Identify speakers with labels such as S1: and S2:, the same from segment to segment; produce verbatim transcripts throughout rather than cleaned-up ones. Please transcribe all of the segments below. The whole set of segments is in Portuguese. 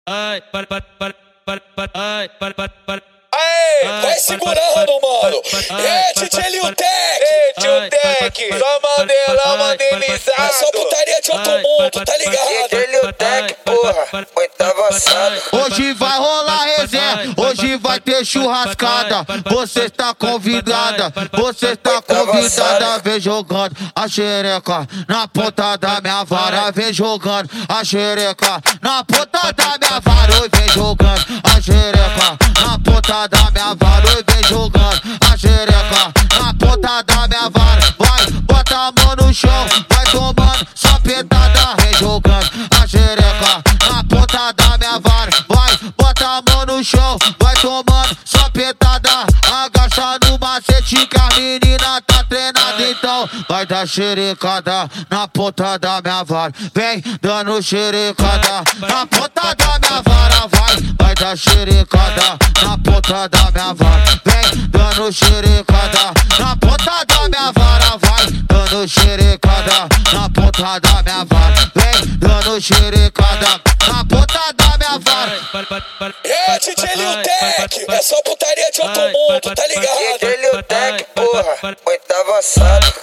S1: Ai, para, para, para, para, para, ai, para, para, para.
S2: Aê, vai segurando, mano. É, Tchê Lil Tech.
S3: Ei, tio Tech, só Mandelão mandelizado.
S2: É só putaria de outro mundo, tá ligado?
S3: Tchê Lil Tech, porra, muito avançado.
S4: Hoje vai rolar resenha, hoje vai ter churrascada. Você está convidada, você está convidada. Vem jogando a xereca na ponta da minha vara. Vem jogando a xereca na ponta da minha vara. Vem jogando a xereca na ponta da minha vara. Vem jogando a xereca na ponta da minha vara. Vai, bota a mão no chão, vai tomando só petada. Vem jogando a xereca na ponta da minha vara. Vai, bota a mão no chão, vai tomando só petada. Agacha no macete que a menina tá treinada. Então vai dar xerecada na ponta da minha vara. Vem dando xerecada na ponta da minha vara. Vai, vai dar xerecada na ponta da minha vara. Vem dando xerecada na ponta da minha vara. Vai dando xerecada na ponta da minha vara. Vem dando xerecada na ponta da minha vara.
S2: É, Tchê Lil Tech, é só putaria de outro mundo, tá ligado?
S3: Tchê Lil Tech, porra, muito avançado.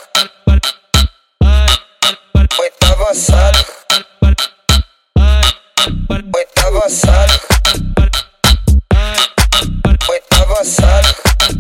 S3: Muito avançado. Muito avançado. Muito avançado.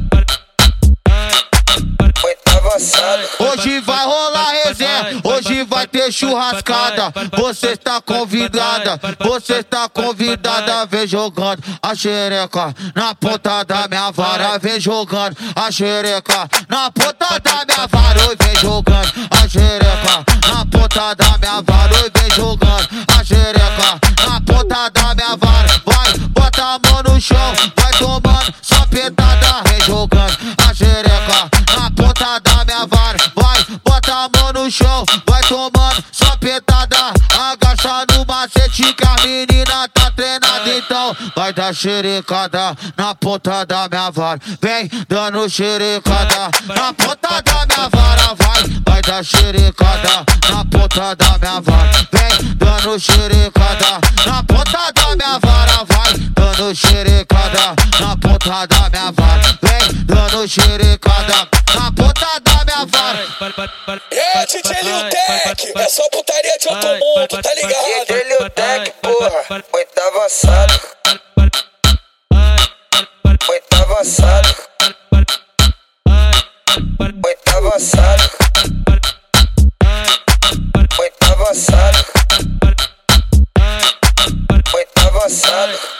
S3: Muito avançado.
S4: Hoje vai rolar resenha, hoje vai ter churrascada. Você está convidada, você está convidada. Vem jogando a xereca na ponta da minha vara. Vem jogando a xereca na ponta da minha vara. Vem jogando a xereca na ponta da minha vara. Vem jogando a xereca na ponta da minha vara. Vai, bota a mão no chão, vai tomando só petada. Vem jogando a xereca na ponta da minha vara. Vai, bota a mão no chão, vai tomando só petada. Agacha no macete que a menina tá treinada. Então vai dar xerecada na ponta da minha vara. Vem dando xerecada na ponta da minha vara. Vai, vai dar xerecada na ponta da minha vara. Vem dando xerecada na ponta da minha vara. Vai dando xerecada na ponta da minha vara. Vem dando xerecada na ponta da minha vara.
S2: É, Tchê Lil Tech, é só putaria de outro mundo, tá ligado?
S3: Tchê Lil Tech, porra, muito avançado. Muito avançado. Muito avançado. Muito avançado. Muito avançado.